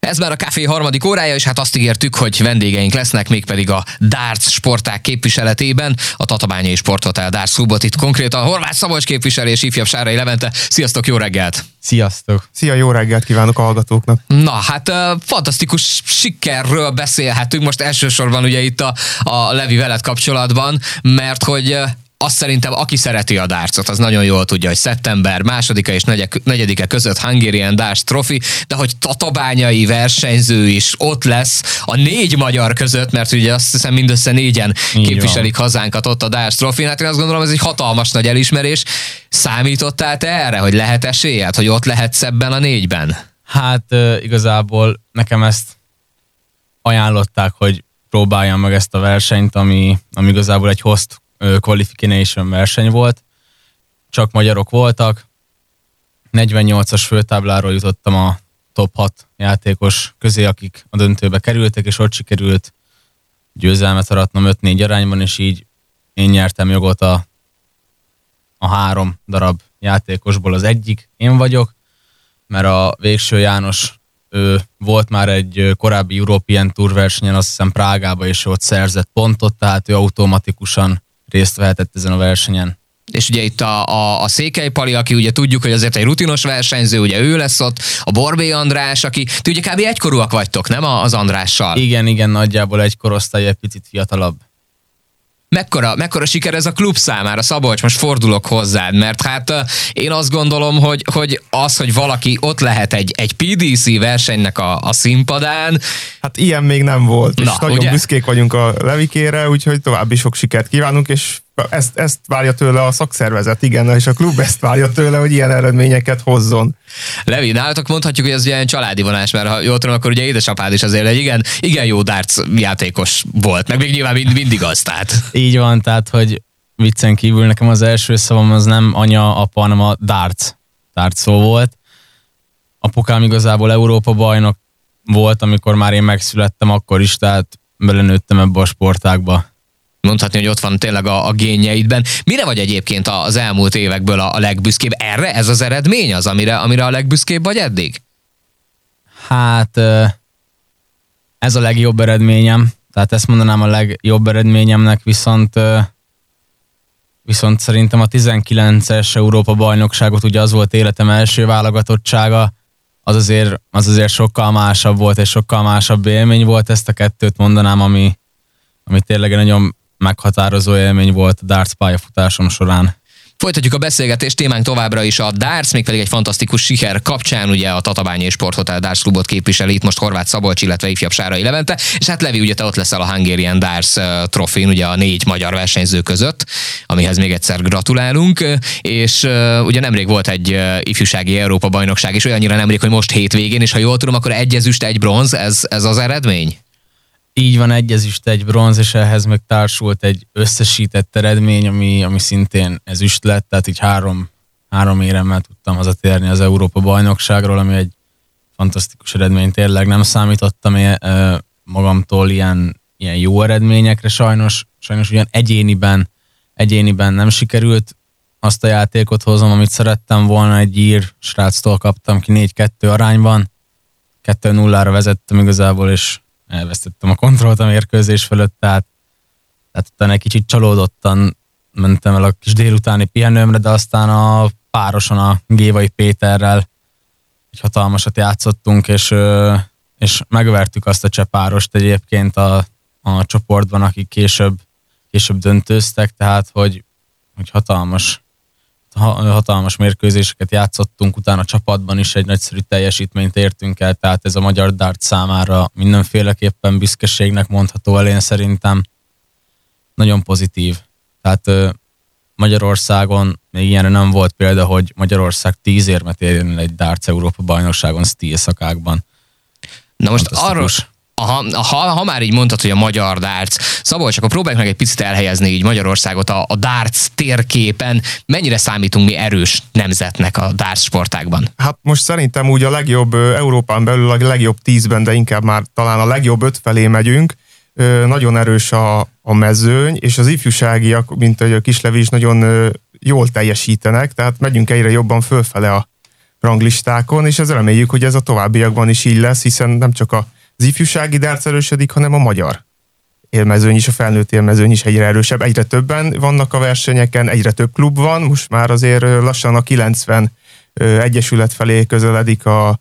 Ez már a Café harmadik órája, és hát azt ígértük, hogy vendégeink lesznek, mégpedig a darts sportág képviseletében, a Tatabányai Sporthotel Darts Klubot, itt konkrétan Horváth Szabolcs képviselő és ifjabb Sárai Levente. Sziasztok, jó reggelt! Sziasztok! Szia, jó reggelt kívánok a hallgatóknak! Na, hát fantasztikus sikerről beszélhetünk most elsősorban ugye itt a Levi veled kapcsolatban, mert hogy azt szerintem, aki szereti a dartsot, az nagyon jól tudja, hogy szeptember 2-a és 4-e között Hungarian Darts Trophy, de hogy tatabányai versenyző is ott lesz a 4 magyar között, mert ugye azt hiszem mindössze 4-en képviselik hazánkat ott a Darts Trophy. Hát én azt gondolom, ez egy hatalmas nagy elismerés. Számítottál te erre, hogy lehet esélyed, hogy ott lehetsz ebben a 4-ben? Hát igazából nekem ezt ajánlották, hogy próbáljam meg ezt a versenyt, ami igazából egy host qualification verseny volt. Csak magyarok voltak. 48-as főtábláról jutottam a top 6 játékos közé, akik a döntőbe kerültek, és ott sikerült győzelmet aratnom 5-4 arányban, és így én nyertem jogot a 3 darab játékosból az egyik. Én vagyok, mert a Végső János ő volt már egy korábbi European Tour versenyen, azt hiszem Prágába, és ott szerzett pontot, tehát ő automatikusan részt vehetett ezen a versenyen. És ugye itt a Székely Pali, aki ugye tudjuk, hogy azért egy rutinos versenyző, ugye ő lesz ott, a Borbély András, aki, ti ugye kb. Egykorúak vagytok, nem az Andrással? Igen, nagyjából egy korosztály, egy picit fiatalabb. Mekkora siker ez a klub számára, Szabolcs, most fordulok hozzád, mert hát én azt gondolom, hogy az, hogy valaki ott lehet egy PDC versenynek a színpadán. Hát ilyen még nem volt, Na, és nagyon ugye? büszkék vagyunk a Levikére, úgyhogy további sok sikert kívánunk, és ezt várja tőle a szakszervezet, igen, és a klub ezt várja tőle, hogy ilyen eredményeket hozzon. Levi, nálatok mondhatjuk, hogy ez ugye egy családi vonás, mert ha jól tudom, akkor ugye édesapád is azért egy igen jó darts játékos volt, meg még nyilván mindig az, tehát. Így van, tehát, hogy viccen kívül nekem az első szavam az nem anya, apa, hanem a darts szó volt. Apukám igazából Európa bajnok volt, amikor már én megszülettem, akkor is, tehát belenőttem ebbe a sportágba. Mondhatni, hogy ott van tényleg a génjeidben. Mire vagy egyébként az elmúlt évekből a legbüszkébb? Erre ez az eredmény az, amire a legbüszkébb vagy eddig? Hát ez a legjobb eredményem, tehát ezt mondanám a legjobb eredményemnek, viszont szerintem a 19-es Európa bajnokságot, ugye az volt életem első válogatottsága, az azért sokkal másabb volt, és sokkal másabb élmény volt, ezt a kettőt mondanám, ami tényleg egy nagyon meghatározó élmény volt a darts pályafutásom során. Folytatjuk a beszélgetést, témánk továbbra is a darts, mégpedig egy fantasztikus siker kapcsán, ugye a Tatabányai Sporthotel Darts Klubot képviseli itt most Horváth Szabolcs, illetve ifjabb Sárai Levente, és hát Levi, ugye te ott leszel a Hungarian Darts Trophy-n, ugye a 4 magyar versenyző között, amihez még egyszer gratulálunk, és ugye nemrég volt egy ifjúsági Európa-bajnokság, és olyannyira nemrég, hogy most hétvégén, és ha jól tudom, akkor 1 ezüst, 1 bronz, ez az eredmény? Így van, 1 ezüst, 1 bronz, és ehhez meg társult egy összesített eredmény, ami szintén ezüst lett, tehát így 3 éremmel tudtam hazatérni az Európa-bajnokságról, ami egy fantasztikus eredmény, tényleg nem számítottam magamtól ilyen jó eredményekre, sajnos ugyan egyéniben nem sikerült azt a játékot hozom, amit szerettem volna, egy ír sráctól kaptam ki 4-2 arányban, 2-0-ra vezettem igazából, és elvesztettem a kontrollt a mérkőzés fölött, tehát utána egy kicsit csalódottan mentem el a kis délutáni pihenőmre, de aztán a pároson a Gévai Péterrel egy hatalmasat játszottunk, és megvertük azt a cseh párost egyébként a csoportban, akik később döntőztek, tehát hogy hatalmas mérkőzéseket játszottunk, utána a csapatban is egy nagyszerű teljesítményt értünk el, tehát ez a magyar darts számára mindenféleképpen büszkeségnek mondható el, én szerintem nagyon pozitív. Tehát Magyarországon még ilyenre nem volt példa, hogy Magyarország 10 érmet érjen el egy darts Európa bajnokságon stíl szakákban. Na most arról, ha már így mondtad, hogy a magyar darts, Szabolcs, akkor próbáljuk meg egy picit elhelyezni így Magyarországot a darts térképen. Mennyire számítunk mi erős nemzetnek a darts sportágban? Hát most szerintem úgy a legjobb Európán belül a legjobb 10-ben, de inkább már talán a legjobb 5 felé megyünk. Nagyon erős a mezőny, és az ifjúságiak, mint a Kislevi is nagyon jól teljesítenek, tehát megyünk egyre jobban fölfele ranglistákon, és ez reméljük, hogy ez a továbbiakban is így lesz, hiszen nem csak az ifjúsági darts erősödik, hanem a magyar élmezőny is, a felnőtt élmezőny is egyre erősebb. Egyre többen vannak a versenyeken, egyre több klub van, most már azért lassan a 90 egyesület felé közeledik a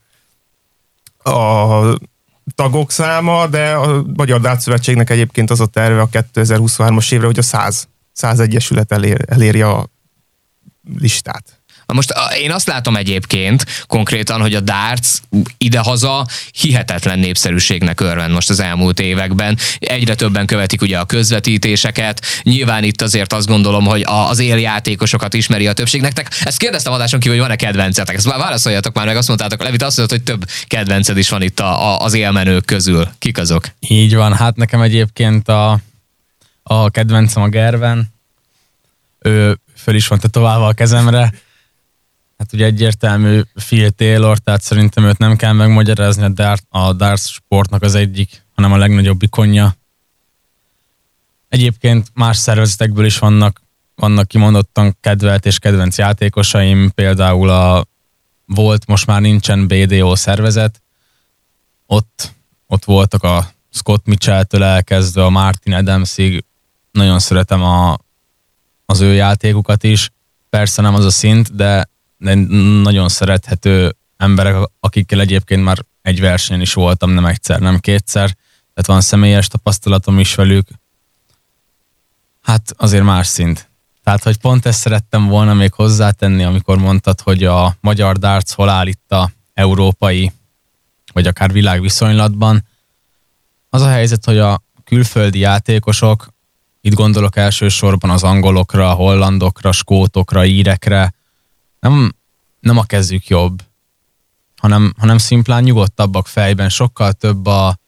tagok száma, de a Magyar Darts Szövetségnek egyébként az a terve a 2023-as évre, hogy a 100 egyesület eléri a listát. Most én azt látom egyébként konkrétan, hogy a darts idehaza hihetetlen népszerűségnek örvend most az elmúlt években. Egyre többen követik ugye a közvetítéseket. Nyilván itt azért azt gondolom, hogy az éljátékosokat ismeri a többség. Nektek ezt kérdeztem adáson kívül, hogy van-e kedvencetek. Ezt már válaszoljatok már meg, azt mondtátok, Levi, azt mondtad, hogy több kedvenced is van itt az élmenők közül. Kik azok? Így van, hát nekem egyébként a kedvencem a Gerven. Ő föl is van tetoválva a kezemre. Hát ugye egyértelmű Phil Taylor, tehát szerintem őt nem kell megmagyarázni, a darts sportnak az egyik, hanem a legnagyobb ikonja. Egyébként más szervezetekből is vannak kimondottan kedvelt és kedvenc játékosaim, például volt, most már nincsen BDO szervezet, ott voltak a Scott Mitchell-től elkezdve a Martin Adamsig, nagyon szeretem az ő játékukat is, persze nem az a szint, de nagyon szerethető emberek, akikkel egyébként már egy versenyen is voltam, nem egyszer, nem kétszer, tehát van személyes tapasztalatom is velük. Hát azért más szint. Tehát, hogy pont ezt szerettem volna még hozzátenni, amikor mondtad, hogy a magyar darts hol áll itt a európai, vagy akár világviszonylatban. Az a helyzet, hogy a külföldi játékosok, itt gondolok elsősorban az angolokra, hollandokra, skótokra, írekre, nem a kezük jobb, hanem szimplán nyugodtabbak fejben, sokkal több a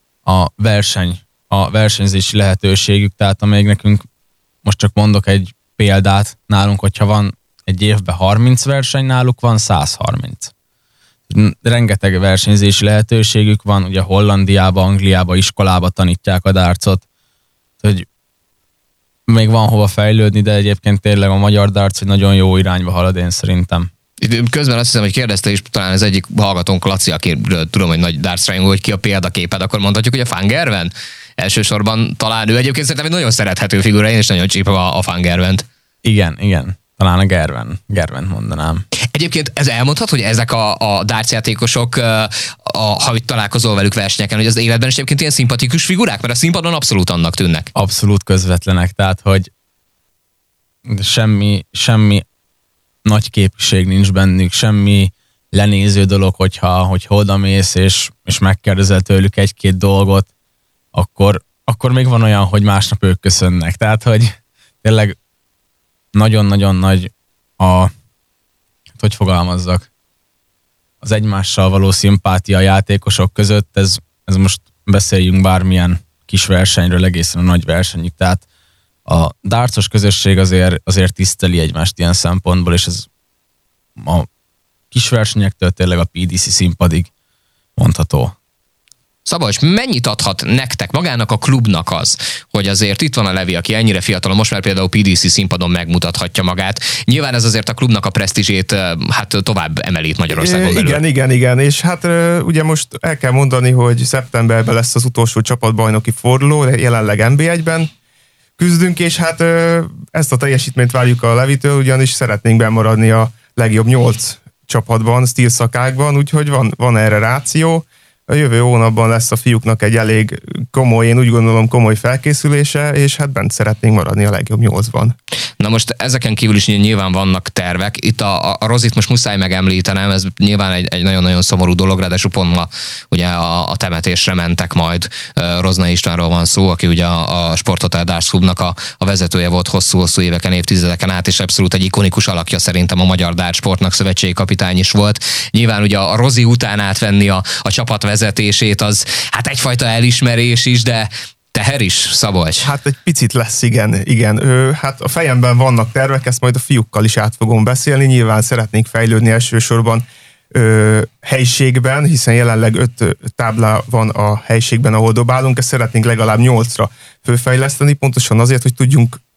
versenyzési lehetőségük, tehát amíg nekünk, most csak mondok egy példát, nálunk, hogyha van egy évben 30 verseny, náluk van 130. Rengeteg versenyzési lehetőségük van, ugye Hollandiába, Angliába, iskolába tanítják a dartsot, hogy még van hova fejlődni, de egyébként tényleg a magyar darts egy nagyon jó irányba halad, én szerintem. Közben azt hiszem, hogy kérdezte is talán az egyik hallgatónk, Laci, akiről tudom, hogy nagy darts rajongó, hogy ki a példaképed, akkor mondhatjuk, hogy a Van Gerwen? Elsősorban talán ő egyébként szerintem egy nagyon szerethető figura, én is nagyon csípem a Van Gerwent. Igen. Talán a Gerwent mondanám. Egyébként ez elmondhat, hogy ezek a darts játékosok, ha itt találkozol velük versenyeken, hogy az életben is egyébként ilyen szimpatikus figurák, mert a színpadon abszolút annak tűnnek. Abszolút közvetlenek, tehát hogy semmi nagy képviség nincs bennük, semmi lenéző dolog, hogyha odamész és megkérdezel tőlük egy-két dolgot, akkor még van olyan, hogy másnap ők köszönnek. Tehát, hogy tényleg nagyon-nagyon nagy hogy fogalmazzak, az egymással való szimpátia a játékosok között, ez most beszéljünk bármilyen kis versenyről egészen a nagy versenyig, tehát a dartsos közösség azért tiszteli egymást ilyen szempontból, és ez a kis versenyektől tényleg a PDC színpadig mondható. Szabolcs, mennyit adhat nektek, magának a klubnak az, hogy azért itt van a Levi, aki ennyire fiatal, most már például PDC színpadon megmutathatja magát. Nyilván ez azért a klubnak a presztízsét hát tovább emeli itt Magyarországon belül. Igen, és hát ugye most el kell mondani, hogy szeptemberben lesz az utolsó csapatbajnoki forduló, jelenleg NB1-ben küzdünk, és hát ezt a teljesítményt várjuk a Levitől, ugyanis szeretnénk bemaradni a legjobb 8 csapatban, stílszakákban, úgyhogy van erre ráció. A jövő hónapban lesz a fiúknak egy elég komoly, én úgy gondolom komoly felkészülése, és hát bent szeretnénk maradni a legjobb 8-ban. Na most ezeken kívül is nyilván vannak tervek. Itt a Rozit most muszáj megemlítenem, ez nyilván egy nagyon-nagyon szomorú dolog, ráadásul pont ma ugye a temetésre mentek majd. Rozna Istvánról van szó, aki ugye a Sporthotel Darts Clubnak a vezetője volt hosszú-hosszú éveken, évtizedeken át, és abszolút egy ikonikus alakja szerintem a Magyar Darts Sportnak, szövetségi kapitány is volt. Nyilván ugye a Rozi után átvenni a csapat vezetését, az hát egyfajta elismerés is, de teher is, Szabolcs? Hát egy picit lesz, igen. Hát a fejemben vannak tervek, ezt majd a fiúkkal is át fogom beszélni. Nyilván szeretnénk fejlődni elsősorban helyiségben, hiszen jelenleg 5 tábla van a helyiségben, ahol dobálunk, ezt szeretnénk legalább 8-ra fölfejleszteni, pontosan azért, hogy tudjunk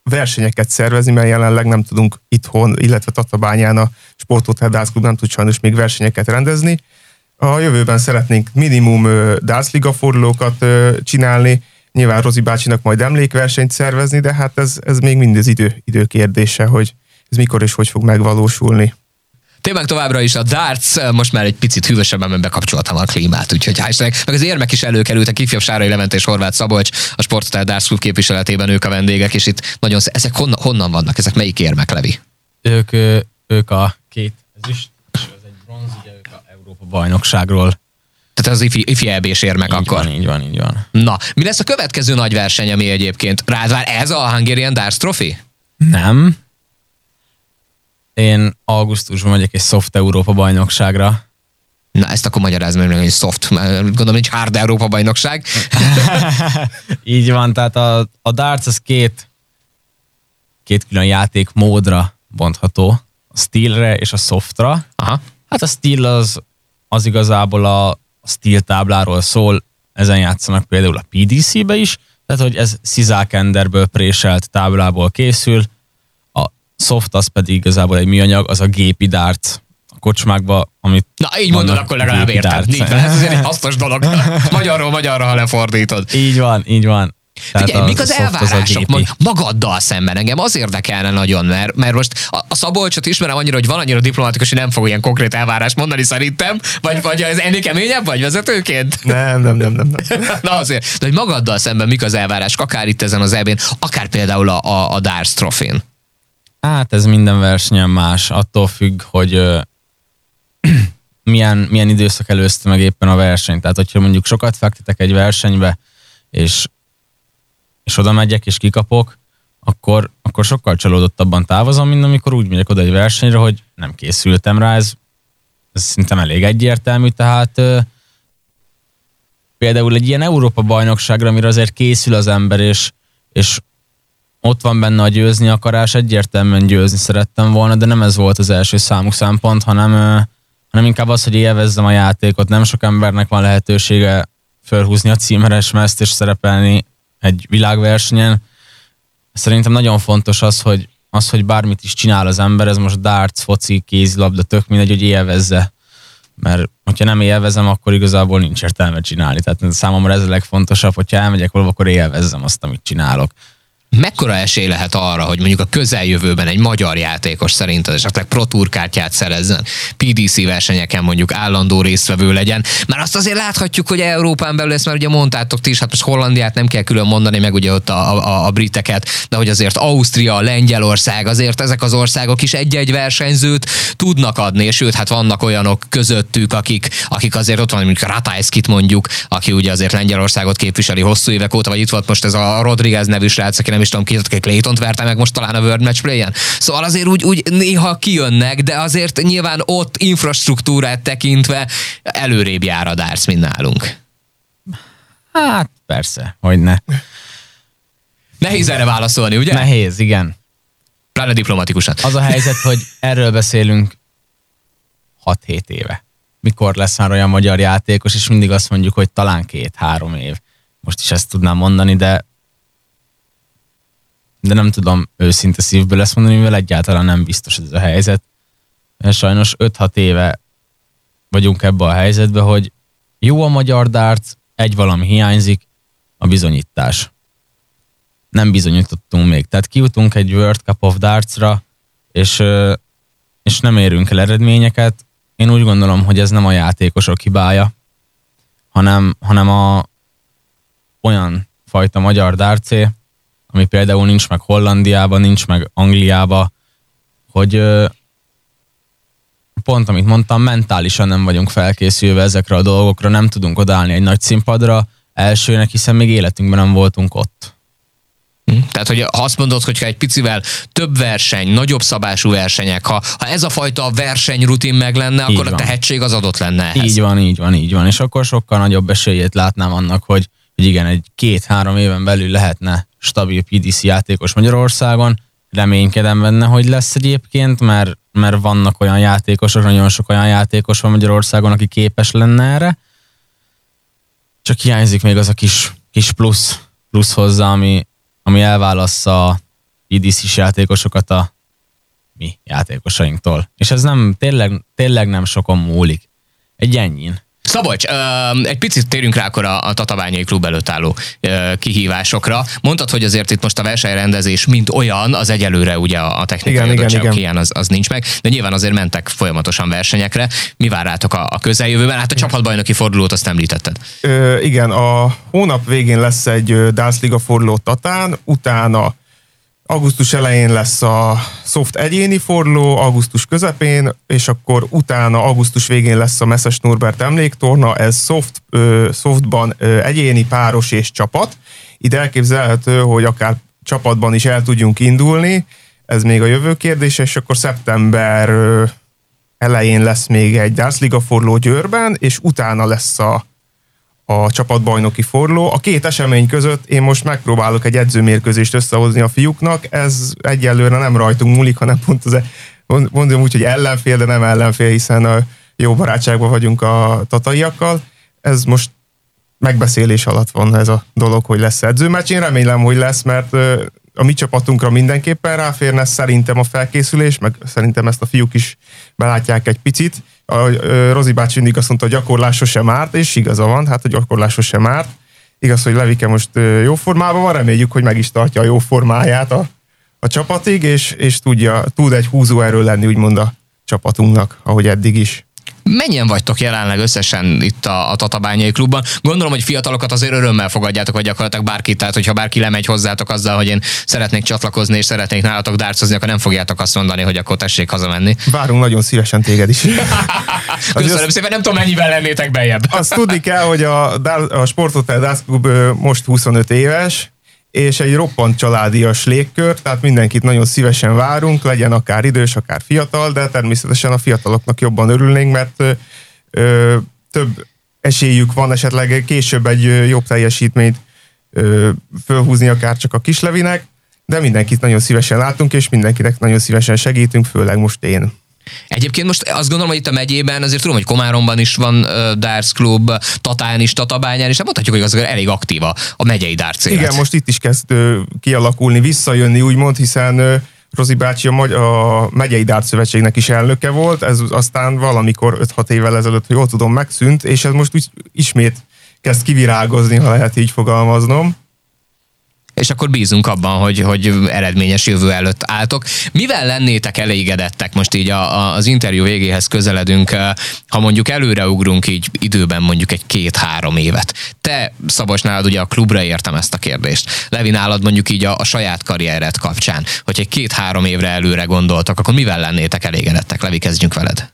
versenyeket szervezni, mert jelenleg nem tudunk itthon, illetve Tatabányán a Sporthotel Darts Klub nem tud sajnos még versenyeket rendezni. A jövőben szeretnénk minimum Darts Liga fordulókat csinálni, nyilván Rozi bácsinak majd emlékversenyt szervezni, de hát ez még mind az idő kérdése, hogy ez mikor és hogy fog megvalósulni. Tényleg továbbra is a darts, most már egy picit hűvösebben, mert bekapcsoltam a klímát, úgyhogy hál' meg az érmek is előkerültek, ifjabb Sárai Levente és Horváth Szabolcs, a Sporthotel Darts Klub képviseletében ők a vendégek, és itt nagyon ezek honnan vannak, ezek melyik érmek, Levi? Ők a két ezüst, és az egy bronz, ugye ők a Európa bajnokságról. Tehát az ifi EB-s érmek akkor. Így van. Na, mi lesz a következő nagy verseny, ami egyébként rád vár? Ez a Hungarian Darts Trophy? Nem. Én augusztusban megyek egy soft Európa bajnokságra. Na, ezt akkor magyarázd meg, hogy soft, gondolom nincs hard Európa bajnokság. Így van, tehát a darts az két külön játékmódra bontható. A steelre és a softra. Aha. Hát a steel az igazából a steel tábláról szól, ezen játszanak például a PDC-be is, tehát hogy ez szizákenderből préselt táblából készül, a soft az pedig igazából egy műanyag, az a gépi darts a kocsmákba, amit... Na, így mondod, akkor legalább értem. Ez azért egy hasznos dolog. Magyarról magyarra, ha lefordítod. Így van. Figyelj, mik az elvárások magaddal szemben? Engem az érdekelne nagyon, mert most a Szabolcsot ismerem annyira, hogy van annyira diplomatikus, hogy nem fog ilyen konkrét elvárást mondani szerintem, vagy ez ennél keményebb vagy vezetőként? Nem. Na azért, de hogy magaddal szemben mik az elvárások, akár itt ezen az EB-n, akár például a Darts Trophy-n? Hát ez minden versenyen más, attól függ, hogy milyen időszak előzte meg éppen a verseny. Tehát, hogyha mondjuk sokat fektetek egy versenybe, és oda megyek és kikapok, akkor sokkal csalódottabban távozom, mint amikor úgy megyek oda egy versenyre, hogy nem készültem rá, ez szerintem elég egyértelmű, tehát például egy ilyen Európa-bajnokságra, amire azért készül az ember, és ott van benne a győzni akarás, egyértelműen győzni szerettem volna, de nem ez volt az első számú szempont, hanem inkább az, hogy élvezzem a játékot. Nem sok embernek van lehetősége felhúzni a címeres mezt és szerepelni egy világversenyen. Szerintem nagyon fontos az, hogy bármit is csinál az ember, ez most darts, foci, kézilabda, tök mindegy, hogy élvezze. Mert hogyha nem élvezem, akkor igazából nincs értelme csinálni. Tehát számomra ez a legfontosabb, hogyha elmegyek valahol, akkor élvezzem azt, amit csinálok. Mekkora esély lehet arra, hogy mondjuk a közeljövőben egy magyar játékos szerinted esetleg Pro Tour kártyát szerezzen, PDC versenyeken mondjuk állandó résztvevő legyen? Mert azt azért láthatjuk, hogy Európán belül, ezt már ugye mondtátok ti is, hát most Hollandiát nem kell külön mondani, meg ugye ott a briteket, de hogy azért Ausztria, Lengyelország, azért ezek az országok is egy-egy versenyzőt tudnak adni, és sőt, hát vannak olyanok közöttük, akik azért ott van, mondjuk Ratajskit mondjuk, aki ugye azért Lengyelországot képviseli hosszú évek óta, vagy itt volt most ez a Rodriguez nevű srác, aki nem is tudom ki, Claytont verte meg most talán a World Match Play-en. Szóval azért úgy néha kijönnek, de azért nyilván ott infrastruktúrát tekintve előrébb jár a darts, mint nálunk. Hát persze, hogy ne. Nehéz erre válaszolni, ugye? Nehéz, igen. Pláne diplomatikusan. Az a helyzet, hogy erről beszélünk 6-7 éve. Mikor lesz már olyan magyar játékos, és mindig azt mondjuk, hogy talán 2-3 év. Most is ezt tudnám mondani, de nem tudom őszinte szívből ezt mondani, mivel egyáltalán nem biztos ez a helyzet. Mert sajnos 5-6 éve vagyunk ebbe a helyzetbe, hogy jó a magyar darts, egy valami hiányzik, a bizonyítás. Nem bizonyítottunk még. Tehát kijutunk egy World Cup of Darts-ra, és nem érünk el eredményeket. Én úgy gondolom, hogy ez nem a játékosok hibája, hanem olyan fajta magyar dartsé, ami például nincs meg Hollandiában, nincs meg Angliában, hogy pont amit mondtam, mentálisan nem vagyunk felkészülve ezekre a dolgokra, nem tudunk odaállni egy nagy színpadra elsőnek, hiszen még életünkben nem voltunk ott. Tehát, hogy ha azt mondod, hogyha egy picivel több verseny, nagyobb szabású versenyek, ha ez a fajta versenyrutin meg lenne, akkor a tehetség az adott lenne ehhez. Így van. És akkor sokkal nagyobb esélyét látnám annak, hogy igen, egy 2-3 éven belül lehetne stabil PDC játékos Magyarországon. Reménykedem benne, hogy lesz egyébként, mert vannak olyan játékosok, nagyon sok olyan játékos van Magyarországon, aki képes lenne erre. Csak hiányzik még az a kis plusz hozzá, ami elválassza PDC-s játékosokat a mi játékosainktól. És ez nem, tényleg nem sokon múlik. Egy ennyin. Szabolcs, egy picit térjünk rá akkor a Tatabányai klub előtt álló kihívásokra. Mondtad, hogy azért itt most a versenyrendezés mint olyan, az egyelőre ugye a technikai adottságok hiány az nincs meg, de nyilván azért mentek folyamatosan versenyekre. Mi vár rátok a közeljövőben? Hát a csapatbajnoki fordulót azt említetted. Igen, a hónap végén lesz egy Darts Liga forduló Tatán, utána augusztus elején lesz a Soft egyéni forduló, augusztus közepén, és akkor utána augusztus végén lesz a Messzes Norbert emléktorna, ez softban egyéni, páros és csapat. Ide elképzelhető, hogy akár csapatban is el tudjunk indulni, ez még a jövő kérdése, és akkor szeptember elején lesz még egy Darts Liga forduló Győrben, és utána lesz a csapatbajnoki forduló. A két esemény között én most megpróbálok egy edzőmérkőzést összehozni a fiúknak, ez egyelőre nem rajtunk múlik, hanem pont mondom úgy, hogy ellenfél, de nem ellenfél, hiszen jó barátságban vagyunk a tataiakkal. Ez most megbeszélés alatt van ez a dolog, hogy lesz edzőmeccs. Én remélem, hogy lesz, mert a mi csapatunkra mindenképpen ráférne szerintem a felkészülés, meg szerintem ezt a fiúk is belátják egy picit. A Rozi bácsi mindig azt mondta, hogy gyakorlás sosem árt, és igaza van, hát a gyakorlás sosem árt. Igaz, hogy Levike most jó formában van, reméljük, hogy meg is tartja a jó formáját a csapatig, és tud egy húzóerő lenni, úgymond a csapatunknak, ahogy eddig is. Mennyien vagytok jelenleg összesen itt a Tatabányai klubban? Gondolom, hogy fiatalokat azért örömmel fogadjátok, vagy gyakorlatilag bárkit, tehát hogyha bárki lemegy hozzátok azzal, hogy én szeretnék csatlakozni, és szeretnék nálatok dárcozni, akkor nem fogjátok azt mondani, hogy akkor tessék hazamenni. Várunk nagyon szívesen téged is. Köszönöm szépen, nem tudom, mennyivel lennétek bejebb. Azt tudni kell, hogy a Sporthotel Darts Klub most 25 éves, és egy roppant családias légkör, tehát mindenkit nagyon szívesen várunk, legyen akár idős, akár fiatal, de természetesen a fiataloknak jobban örülnénk, mert több esélyük van esetleg később egy jobb teljesítményt fölhúzni akár csak a Kislevinek, de mindenkit nagyon szívesen látunk, és mindenkinek nagyon szívesen segítünk, főleg most én. Egyébként most azt gondolom, hogy itt a megyében azért tudom, hogy Komáromban is van Darts Klub, Tatán is, Tatabányán is, de mondhatjuk, hogy azért elég aktív a megyei darts élet. Igen, most itt is kezd kialakulni, visszajönni úgymond, hiszen Rozi bácsi a megyei darts szövetségnek is elnöke volt, ez aztán valamikor 5-6 évvel ezelőtt, hogy jól tudom, megszűnt, és ez most ismét kezd kivirágozni, ha lehet így fogalmaznom. És akkor bízunk abban, hogy eredményes jövő előtt álltok. Mivel lennétek elégedettek, most így az interjú végéhez közeledünk, ha mondjuk előreugrunk így időben mondjuk egy 2-3 évet. Te, Szabolcs, nálad ugye a klubra értem ezt a kérdést. Levi, nálad mondjuk így a saját karriered kapcsán, hogy egy 2-3 évre előre gondoltak, akkor mivel lennétek elégedettek? Levi, kezdjünk veled.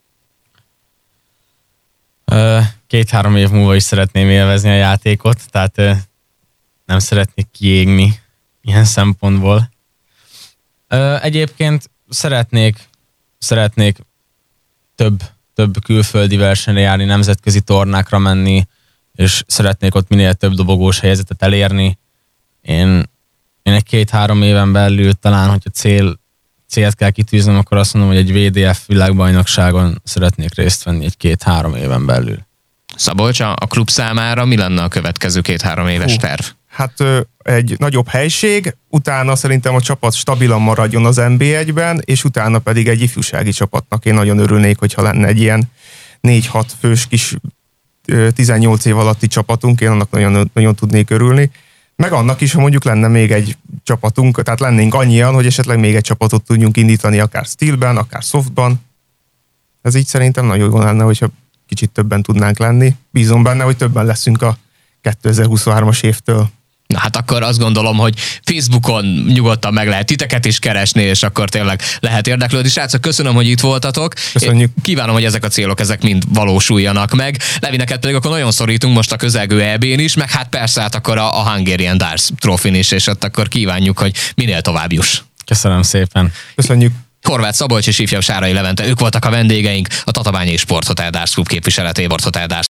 2-3 év múlva is szeretném élvezni a játékot, tehát nem szeretnék kiégni ilyen szempontból. Egyébként szeretnék több külföldi versenyre járni, nemzetközi tornákra menni, és szeretnék ott minél több dobogós helyzetet elérni. Én egy 2-3 éven belül talán, hogyha célt kell kitűznöm, akkor azt mondom, hogy egy VDF világbajnokságon szeretnék részt venni egy 2-3 éven belül. Szabolcs, a klub számára mi lenne a következő 2-3 éves terv? Hát egy nagyobb helység, utána szerintem a csapat stabilan maradjon az NB1-ben, és utána pedig egy ifjúsági csapatnak én nagyon örülnék, hogyha lenne egy ilyen 4-6 fős kis 18 év alatti csapatunk, én annak nagyon, nagyon tudnék örülni. Meg annak is, ha mondjuk lenne még egy csapatunk, tehát lennénk annyian, hogy esetleg még egy csapatot tudjunk indítani, akár Steelben, akár Softban. Ez így szerintem nagyon jó lenne, hogyha kicsit többen tudnánk lenni. Bízom benne, hogy többen leszünk a 2023-as évtől. Na hát akkor azt gondolom, hogy Facebookon nyugodtan meg lehet titeket is keresni, és akkor tényleg lehet érdeklődni. Srácok, köszönöm, hogy itt voltatok. Köszönjük. Kívánom, hogy ezek a célok, ezek mind valósuljanak meg. Levi, neked pedig akkor nagyon szorítunk most a közelgő EB-n is, meg hát persze hát akkor a Hungarian Darts Trophy-n is, és ott akkor kívánjuk, hogy minél tovább juss. Köszönöm szépen. Köszönjük. Horváth Szabolcs és ifjabb Sárai Levente, ők voltak a vendégeink, a Tatabányai Sporthotel Darts Klub képviseletében.